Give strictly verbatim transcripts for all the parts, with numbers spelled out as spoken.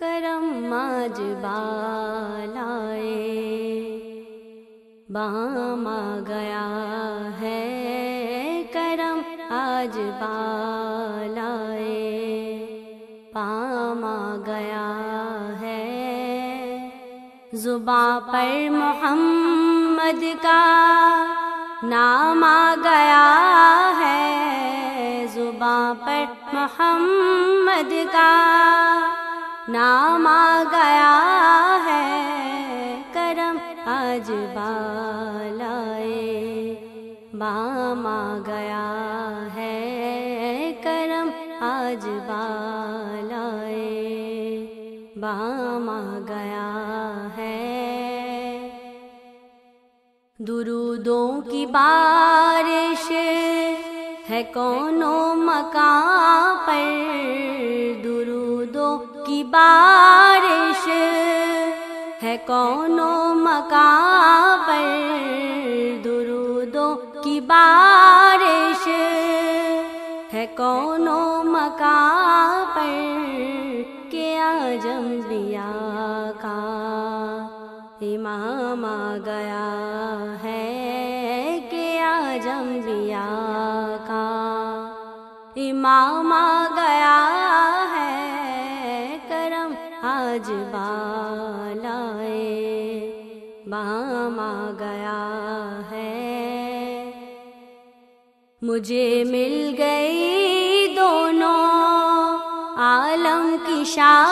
کرم آج بالائے بام آ گیا ہے، کرم آج بالائے بام آ گیا ہے، زباں پر محمد کا نام آ گیا ہے، زباں پر محمد کا نام آ گیا ہے، کرم آج بالائے بام آ گیا ہے، کرم آج بالائے بام آ گیا ہے۔ درودوں کی بارش ہے کونوں مکان پر، درودوں کی بارش ہے کونوں مکان پر، درودوں کی بارش ہے کونوں مکان پر، کہ آج انبیاء کا امام آ گیا ہے، کہ آج انبیاء کا امام آ گیا ہے، کرم آج بالائے بام آ گیا ہے۔ مجھے مل گئی دونوں عالم کی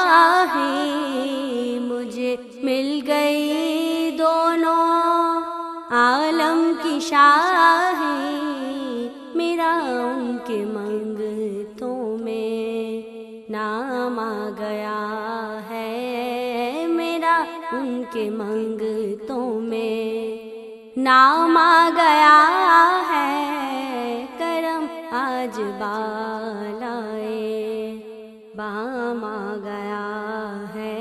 شاہی، مجھے مل گئی دونوں عالم کی شاہی، میرا ان کے منگتوں میں نام آ گیا ہے، میرا ان کے منگتوں میں نام آ گیا ہے، کرم آج بالائے بام آ گیا ہے۔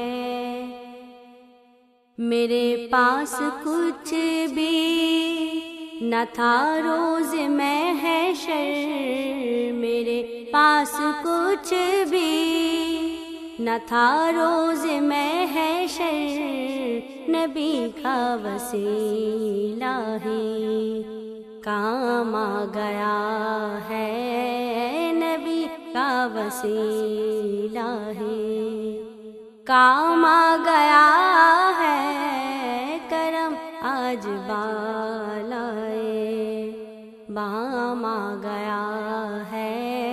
میرے پاس کچھ بھی نہ تھا روز محشر، میرے پاس کچھ بھی نہ تھا روز محشر، نبی کا وسیلہ ہی کام آ گیا ہے، نبی کا وسیلہ ہی کام آ گیا ہے، کرم آج بالائے بام آ گیا ہے۔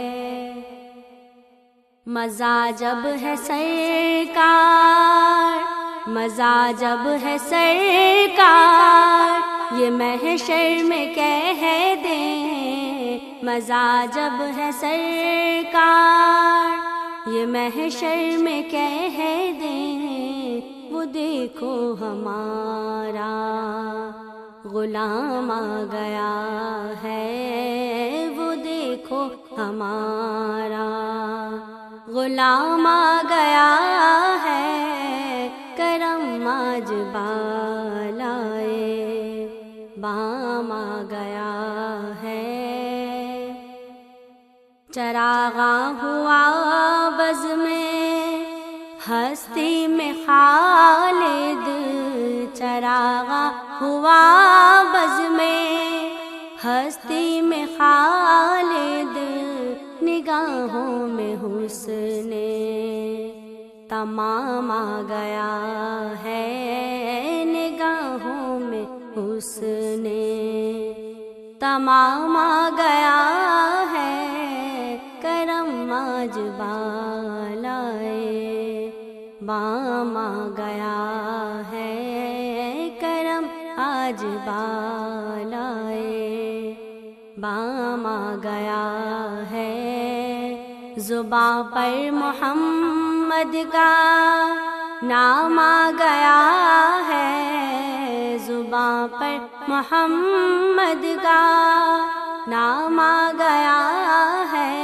مزہ جب ہے سرکار، مزہ جب ہے سرکار، یہ محشر میں کہہ دیں، مزہ جب ہے سرکار یہ محشر میں کہہ دیں، وہ دیکھو ہمارا غلام آ گیا ہے، وہ دیکھو ہمارا غلام آ گیا ہے، کرم آج بالائے بام آ گیا ہے۔ چراغاں ہوا بز میں ہستی میں خالد، چراغاں ہوا بز میں ہستی میں خالد، نگاہوں میں حسن تمام آ گیا ہے، نگاہوں میں حسن تمام آ گیا ہے، کرم آج بالائے بام آ گیا ہے، کرم آج بالائے بام آ گیا ہے۔ زباں پر محمد کا نام آ گیا ہے، زباں پر محمد کا نام آ گیا ہے،